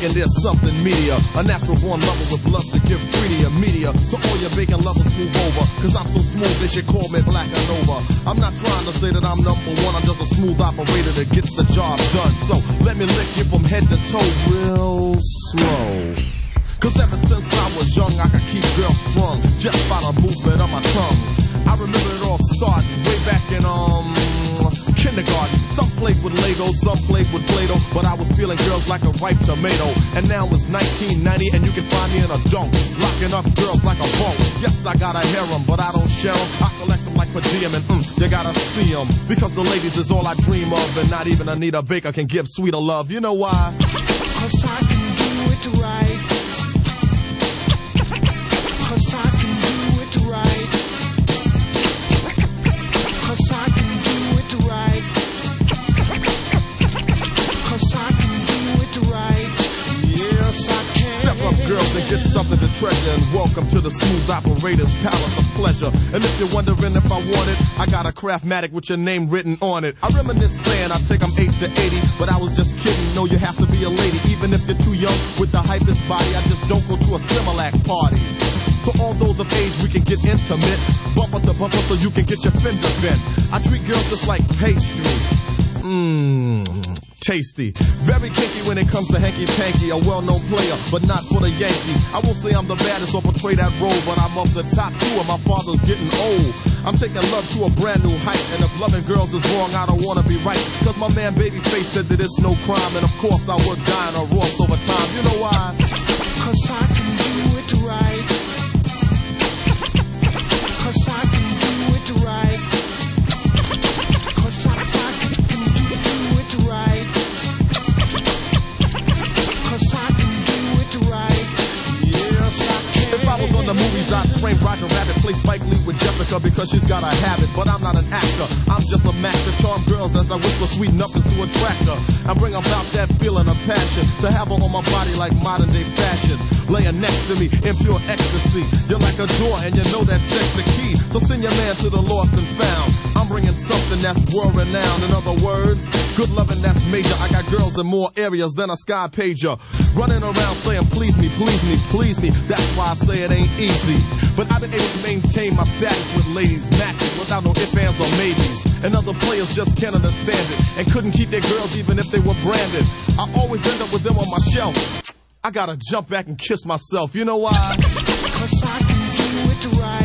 thinking there's something media. A natural born lover with love to give free to your media. So all your bacon lovers move over, cause I'm so smooth they should call me Black and Nova. I'm not trying to say that I'm number one, I'm just a smooth operator that gets the job done. So let me lick you from head to toe real slow. Cause ever since I was young, I could keep girls strung just by the movement of my tongue. I remember it all starting way back in kindergarten. Some played with Lego, some played with Play-Doh, but I was feeling girls like a ripe tomato. And now it's 1990 and you can find me in a dunk, locking up girls like a bunk. Yes, I got a harem, but I don't share them. I collect them like per diem, and you gotta see them, because the ladies is all I dream of, and not even Anita Baker can give sweeter love. You know why? Cause I can do it right. Cause I can do it right. Cause I can do it right. Cause I can do it right. Yes, I can. Step up, girls, and get something to treasure. And welcome to the Smooth Operator's Palace of Pleasure. And if you're wondering if I want it, I got a Craftmatic with your name written on it. I reminisce saying I take them 8 to 80, but I was just kidding. No, you have to be a lady, even if you're too young. With the hypest body, I just don't go to a Similac party. So all those of age, we can get intimate, bumper to bumper, so you can get your fender bent. I treat girls just like pastry. Tasty. Very kinky when it comes to hanky-panky. A well-known player, but not for the Yankees. I won't say I'm the baddest or portray that role, but I'm up the top too, and my father's getting old. I'm taking love to a brand new height, and if loving girls is wrong, I don't wanna be right. Cause my man Babyface said that it's no crime, and of course I would die in a Ross over time. You know why? Cause I can do it right. Cause I can do it right. Cause I can do it right. Cause I can do it right. Yes, I can. If I was on the movies, I'd frame Roger Rabbit, play Spike Lee with Jessica because she's got a habit. But I'm not an actor, I'm just a master. Charm girls as I whisper sweet nothings to attract her. I bring about that feeling of passion, to have her on my body like modern day fashion. Laying next to me in pure ecstasy. You're like a door and you know that sex the key. So send your man to the lost and found. I'm bringing something that's world renowned. In other words, good loving that's major. I got girls in more areas than a sky pager. Running around saying please me, please me, please me. That's why I say it ain't easy. But I've been able to maintain my status with ladies matching without no ifs, ands, or maybes. And other players just can't understand it and couldn't keep their girls even if they were branded. I always end up with them on my shelf. I gotta jump back and kiss myself. You know why? Cause I can do it right.